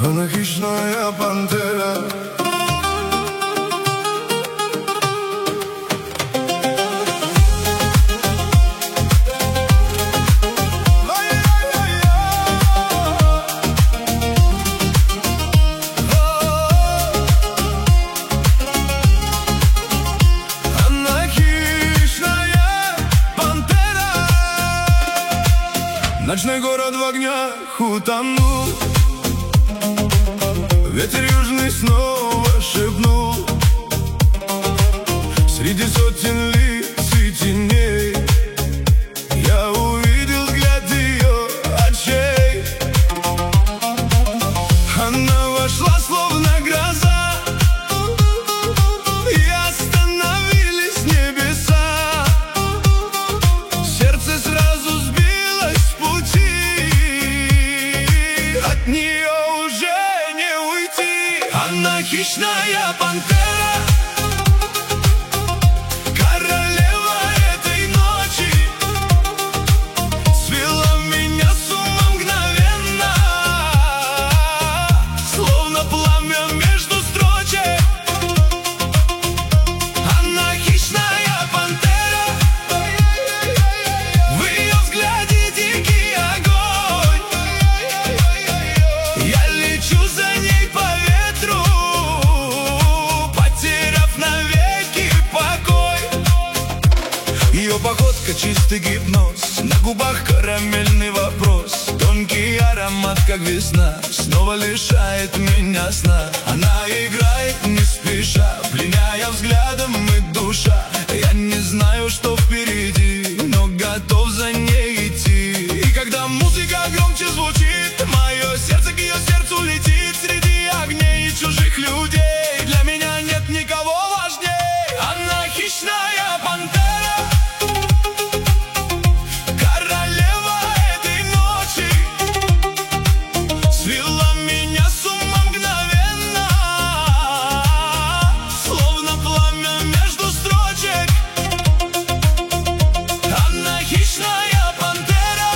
Она хищная пантера. Ночной город в огнях утонул, ветер южный снова шепнул. Среди сотен лиц и теней я увидел взгляд ее очей. Она вошла словно гроза, и остановились небеса. Сердце сразу сбилось с пути, от нее уже не уйти. Она хищная пантера, королева этой ночи, свела меня с ума мгновенно, словно пламя между строчек. Она хищная пантера, в ее взгляде дикий огонь. Я лечу за ней по ветру, потеряв навеки покой. Ее походка чистый гипноз, на губах карамельный вопрос. Тонкий аромат, как весна, снова лишает меня сна. Она играет не спеша, пленяя взглядом и душа. Я не знаю, что впереди, но готов за ней идти. И когда музыка громче звучит, мое сердце к ее сердцу летит. Среди огней и чужих людей для меня нет никого важней. Она хищная пантера, королева этой ночи, свела меня с ума мгновенно, словно пламя между строчек. Она хищная пантера,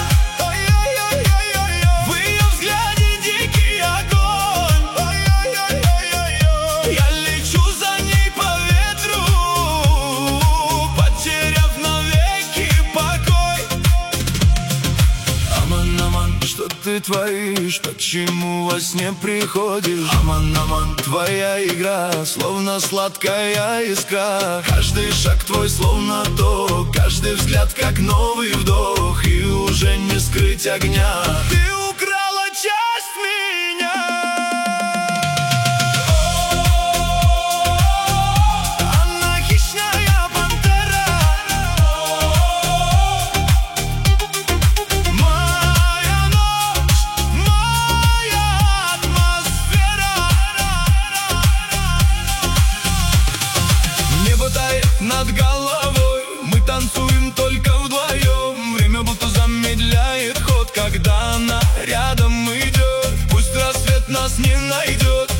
в ее взгляде дикий огонь. Я лечу за ней по ветру, потеряв навеки покой. Аман, аман, что ты творишь? Почему во сне приходишь? Аман, аман, твоя игра, словно сладкая искра. Каждый шаг твой словно ток, каждый взгляд как новый вдох. И уже не скрыть огня, ты украла часть меня. Она хищная пантера, моя ночь, моя атмосфера. Небо тает над головой, мы танцуем только вдвоем. Время будто замедляет ход, когда она рядом идет. Пусть рассвет нас не найдет,